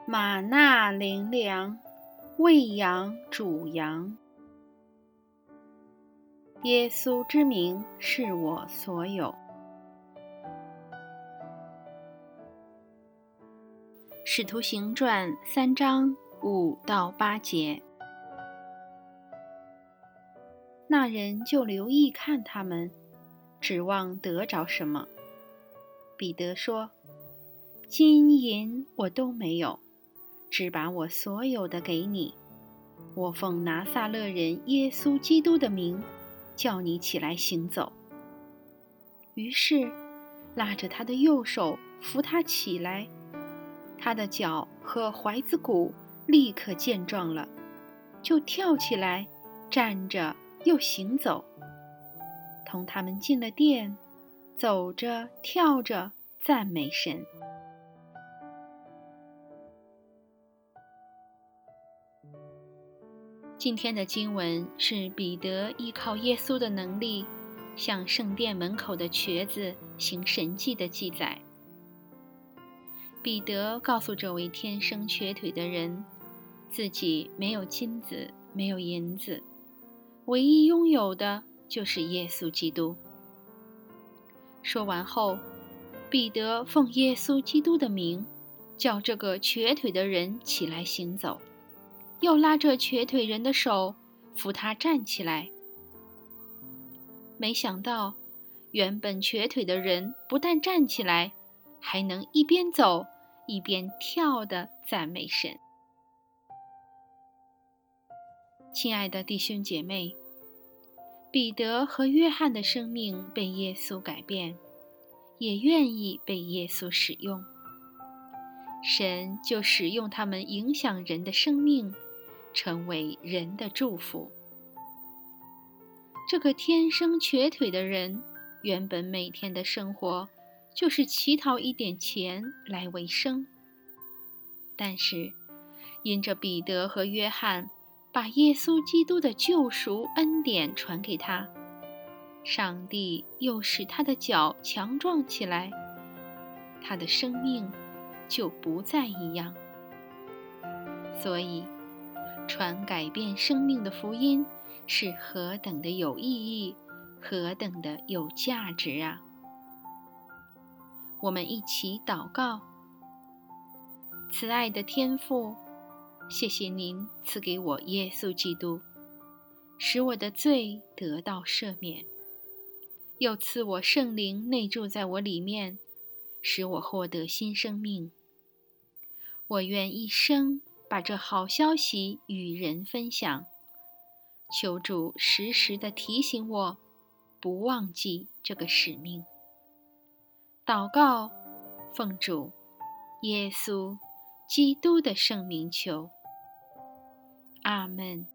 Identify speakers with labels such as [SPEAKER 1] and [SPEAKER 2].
[SPEAKER 1] 玛纳灵粮，喂养主羊。耶稣之名是我所有。使徒行传3章5到8节。那人就留意看他们，指望得着什么。彼得说：金银我都没有，只把我所有的给你。我奉拿撒勒人耶稣基督的名，叫你起来行走。于是拉着他的右手扶他起来，他的脚和踝子骨立刻健壮了，就跳起来，站着又行走。同他们进了殿，走着跳着赞美神。今天的经文是彼得依靠耶稣的能力，向圣殿门口的瘸子行神迹的记载。彼得告诉这位天生瘸腿的人，自己没有金子，没有银子，唯一拥有的就是耶稣基督。说完后，彼得奉耶稣基督的名，叫这个瘸腿的人起来行走，又拉着瘸腿人的手，扶他站起来。没想到，原本瘸腿的人不但站起来，还能一边走一边跳地赞美神。亲爱的弟兄姐妹，彼得和约翰的生命被耶稣改变，也愿意被耶稣使用。神就使用他们影响人的生命，成为人的祝福。这个天生瘸腿的人，原本每天的生活就是乞讨一点钱来维生，但是因着彼得和约翰把耶稣基督的救赎恩典传给他，上帝又使他的脚强壮起来，他的生命就不再一样。所以传改变生命的福音是何等的有意义，何等的有价值啊！我们一起祷告。慈爱的天父，谢谢您赐给我耶稣基督，使我的罪得到赦免，又赐我圣灵内住在我里面，使我获得新生命。我愿一生把这好消息与人分享，求主时时地提醒我，不忘记这个使命。祷告，奉主耶稣基督的圣名求，阿们。